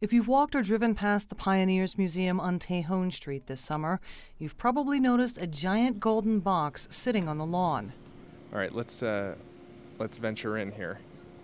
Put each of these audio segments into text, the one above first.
If you've walked or driven past the Pioneers Museum on Tejon Street this summer, you've probably noticed a giant golden box sitting on the lawn. All right, let's venture in here.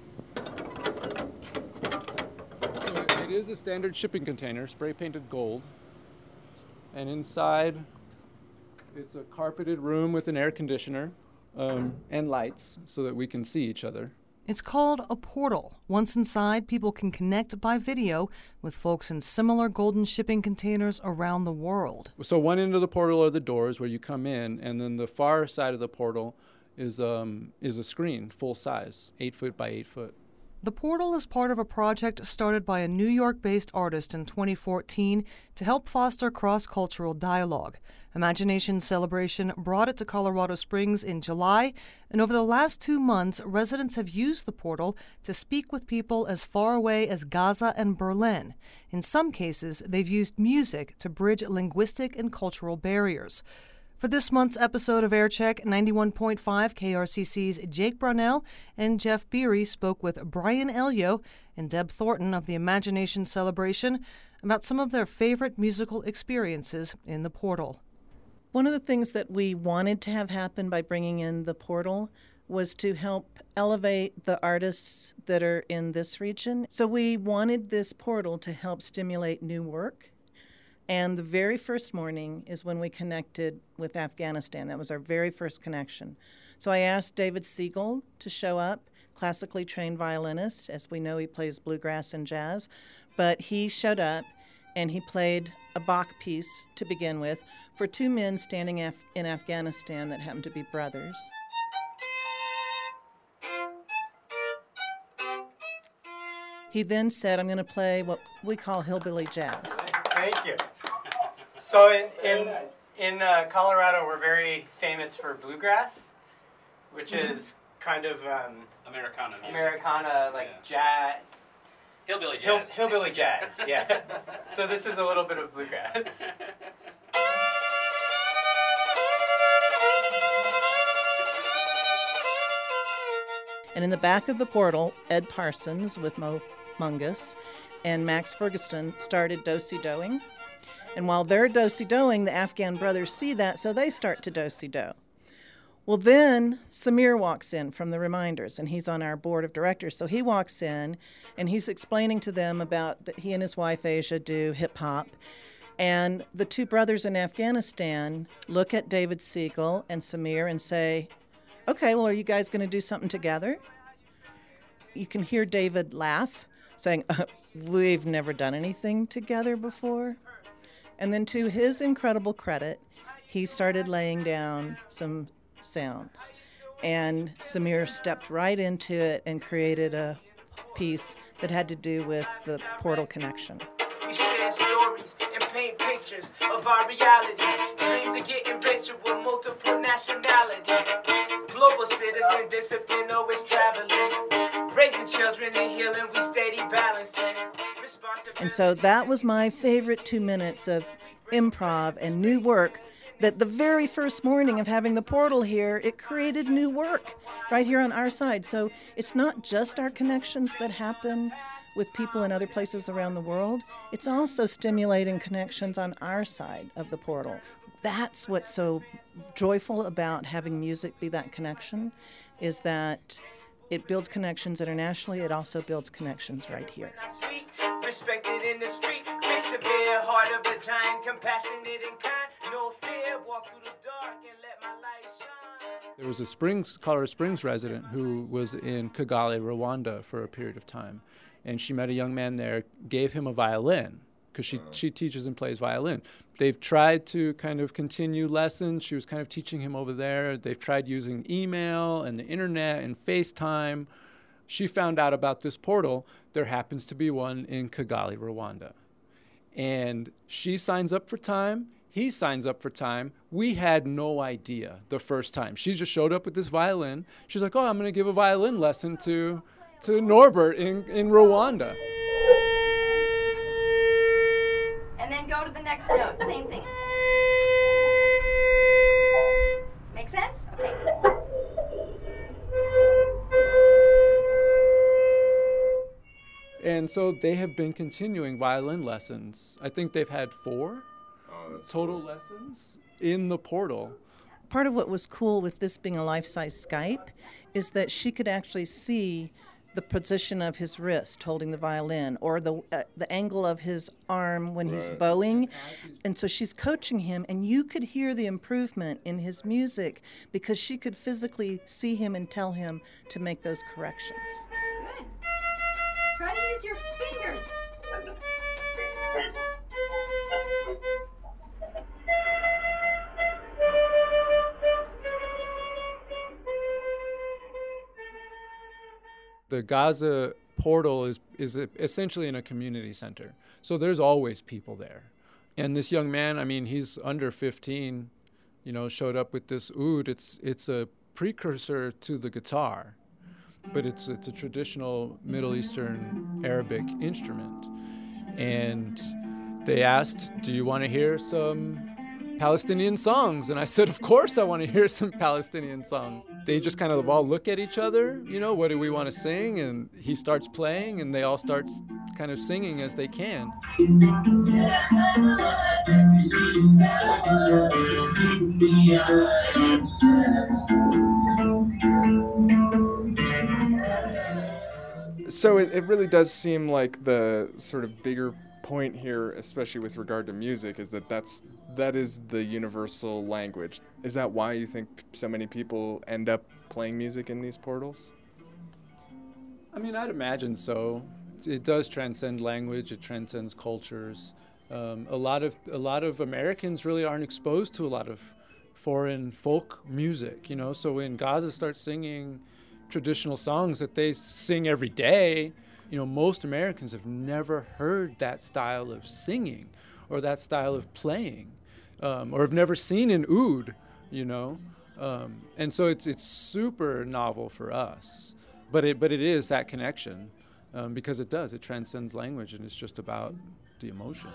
So it is a standard shipping container, spray painted gold. And inside, it's a carpeted room with an air conditioner and lights so that we can see each other. It's called a portal. Once inside, people can connect by video with folks in similar golden shipping containers around the world. So one end of the portal are the doors where you come in, and then the far side of the portal is a screen, full size, 8 foot by 8 foot. The portal is part of a project started by a New York-based artist in 2014 to help foster cross-cultural dialogue. Imagination Celebration brought it to Colorado Springs in July, and over the last 2 months, residents have used the portal to speak with people as far away as Gaza and Berlin. In some cases, they've used music to bridge linguistic and cultural barriers. For this month's episode of AirCheck, 91.5 KRCC's Jake Brownell and Jeff Beery spoke with Brian Elio and Deb Thornton of the Imagination Celebration about some of their favorite musical experiences in the portal. One of the things that we wanted to have happen by bringing in the portal was to help elevate the artists that are in this region. So we wanted this portal to help stimulate new work. And the very first morning is when we connected with Afghanistan. That was our very first connection. So I asked David Siegel to show up, classically trained violinist. As we know, he plays bluegrass and jazz. But he showed up, and he played a Bach piece to begin with for two men standing in Afghanistan that happened to be brothers. He then said, I'm going to play what we call hillbilly jazz. Thank you. So in Colorado, we're very famous for bluegrass, which is kind of Americana music. Americana, like jazz. Hillbilly jazz. Hillbilly jazz, yeah. So this is a little bit of bluegrass. And in the back of the portal, Ed Parsons with Mo Mungus and Max Ferguson started do-si-doing. And while they're do-si-doing, the Afghan brothers see that, so they start to do-si-do. Well, then Samir walks in from the Reminders, and he's on our board of directors. So he walks in, and he's explaining to them about that he and his wife, Asia, do hip-hop. And the two brothers in Afghanistan look at David Siegel and Samir and say, okay, well, are you guys going to do something together? You can hear David laugh, saying, we've never done anything together before. And then to his incredible credit, he started laying down some sounds. And Samir stepped right into it and created a piece that had to do with the portal connection. We share stories and paint pictures of our reality. Dreams of getting richer with multiple nationality. Global citizen discipline, always traveling. Raising children and healing, we steady balancing. And so that was my favorite 2 minutes of improv and new work, that the very first morning of having the portal here, it created new work right here on our side. So it's not just our connections that happen with people in other places around the world. It's also stimulating connections on our side of the portal. That's what's so joyful about having music be that connection, is that it builds connections internationally. It also builds connections right here. Respected in the street, quick severe, heart of a giant, compassionate and kind, no fear, walk through the dark and let my light shine. There was a Colorado Springs resident who was in Kigali, Rwanda for a period of time, and she met a young man there, gave him a violin, because she teaches and plays violin. They've tried to kind of continue lessons. She was kind of teaching him over there. They've tried using email and the internet and FaceTime. She found out about this portal. There happens to be one in Kigali, Rwanda. And she signs up for time. He signs up for time. We had no idea the first time. She just showed up with this violin. She's like, oh, I'm going to give a violin lesson to Norbert in Rwanda. And then go to the next note. Same thing. Make sense? Okay. And And so they have been continuing violin lessons. I think they've had 4 total lessons in the portal. Part of what was cool with this being a life-size Skype is that she could actually see the position of his wrist holding the violin, or the angle of his arm when he's bowing. And so she's coaching him, and you could hear the improvement in his music because she could physically see him and tell him to make those corrections. Good. Try to use your fingers. The Gaza portal is essentially in a community center. So there's always people there. And this young man, I mean, he's under 15, you know, showed up with this oud. It's a precursor to the guitar, but it's a traditional Middle Eastern Arabic instrument. And they asked, do you want to hear some Palestinian songs? And I said, of course I want to hear some Palestinian songs. They just kind of all look at each other, you know, what do we want to sing? And he starts playing, and they all start kind of singing as they can. So it really does seem like the sort of bigger point here, especially with regard to music, is that is the universal language. Is that why you think so many people end up playing music in these portals? I mean, I'd imagine so. It does transcend language. It transcends cultures. A lot of Americans really aren't exposed to a lot of foreign folk music, you know. So when Gaza starts singing traditional songs that they sing every day, you know, most Americans have never heard that style of singing or that style of playing, or have never seen an oud, you know. And so it's super novel for us. But it is that connection, because it transcends language, and it's just about the emotion.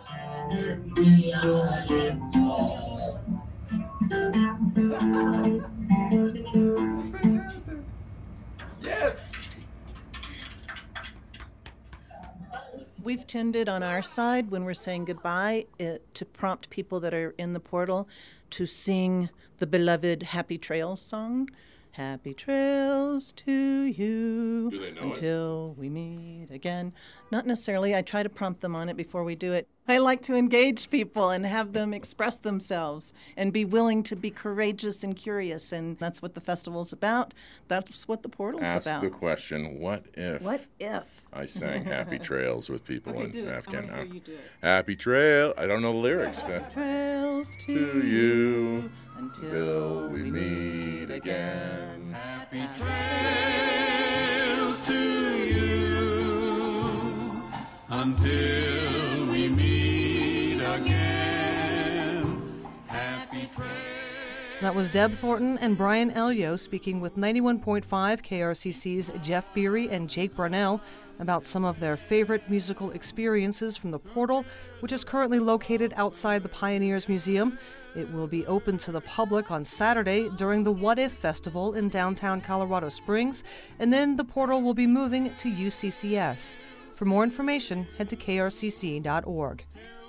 That's fantastic. Yes. We've tended on our side, when we're saying goodbye, to prompt people that are in the portal to sing the beloved Happy Trails song. Happy trails to you until we meet again. Not necessarily. I try to prompt them on it before we do it. I like to engage people and have them express themselves and be willing to be courageous and curious. And that's what the festival's about. That's what the portal's about. Ask the question, what if? What if? I sang Happy Trails with people Okay, in do it. Afghan. I want to hear you do it. Happy trail. I don't know the lyrics. Trails To you until we meet again. Happy trails to you until we meet again. Happy trails. That was Deb Thornton and Brian Elio speaking with 91.5 KRCC's Jeff Beery and Jake Brunell about some of their favorite musical experiences from the portal, which is currently located outside the Pioneers Museum. It will be open to the public on Saturday during the What If Festival in downtown Colorado Springs, and then the portal will be moving to UCCS. For more information, head to krcc.org.